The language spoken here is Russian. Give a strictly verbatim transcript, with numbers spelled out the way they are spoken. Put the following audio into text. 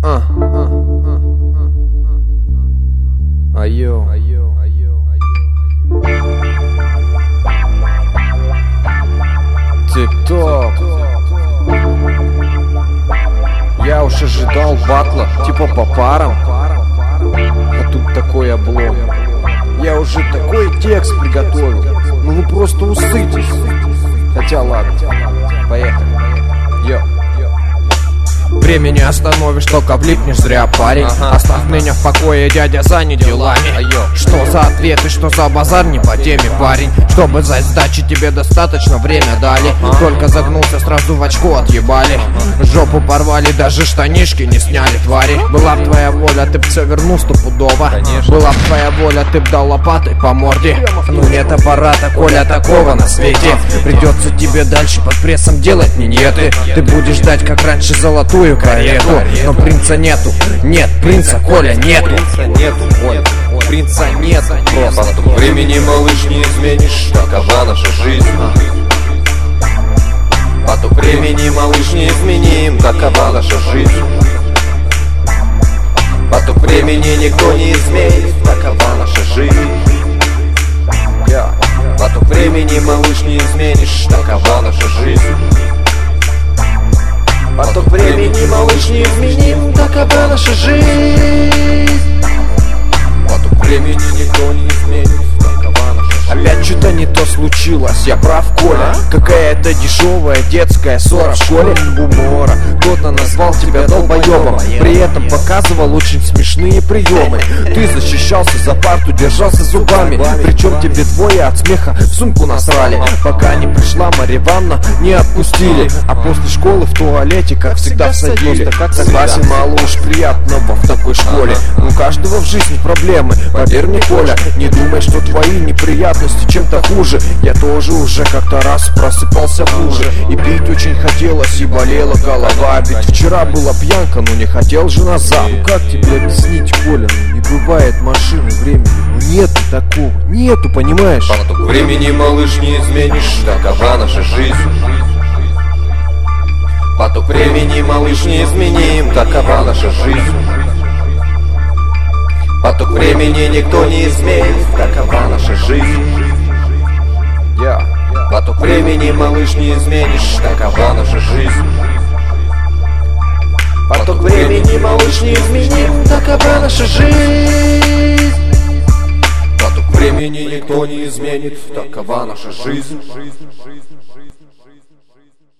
А, айо, айо, айо, тик-ток. Я уж ожидал батла, типа по парам, а тут такой облом. Я уже такой текст приготовил, ну вы просто усытесь. Хотя ладно, поехали. Йо. Время не остановишь, только влипнешь зря, парень. Ага. Оставь меня в покое, дядя занят делами. Айо. Что за ответы, что за базар, не по теме, парень. Чтобы за сдачи тебе достаточно время дали. Ага. Только загнулся, сразу в очко отъебали. Ага. Жопу порвали, даже штанишки не сняли, твари. Была б твоя воля, ты б все вернул стопудово. Конечно. Была б твоя воля, ты б дал лопатой по морде. Ну нет аппарата, Коля, такого на свете. Придется тебе дальше под прессом делать минеты. Ты будешь ждать, как раньше, золотую карету, но принца нету. Нет, принца, Коля, нету. Принца нету, Коля, принца нету. Просто времени, малыш, не изменишь, такова наша жизнь. Поток времени, малыш, не изменим, такова наша жизнь. Поток времени никто не изменит, такова наша жизнь. Поток времени, малыш, не изменишь, такова наша жизнь. Поток времени, малыш, не изменим, такова наша жизнь. Поток времени никто не изменит, такова наша жизнь. Опять что-то не то случилось, я прав, Коля. Какая-то дешевая детская ссора в школе умора. Кто-то назвал тебя долбоебом, при этом показывал очень смешные приемы. Ты защищался за парту, держался зубами, причем тебе двое от смеха в сумку насрали. Пока не пришла Марья Ивановна, не отпустили. А после школы в туалете, как всегда, всадили. Согласен, мало уж приятного в такой школе. У каждого в жизни проблемы, поверь мне, Коля. Не думай, что твои неприятности чем-то хуже. Я тоже уже как-то раз просыпался в луже, и пить очень хотелось, и болела голова. Ведь вчера была пьянка, но не хотел же назад. Ну как тебе объяснить, Коля? Ну не бывает машины времени. Ну нету такого, нету, понимаешь? Поток времени, малыш, не изменишь, такова наша жизнь. Поток времени, малыш, не изменим, такова наша жизнь. Поток времени никто не изменит, такова наша жизнь. Я. Поток времени, малыш, не изменишь, такова наша жизнь. Поток времени, малыш, не изменим, такова наша жизнь. Поток времени никто не изменит, такова наша жизнь.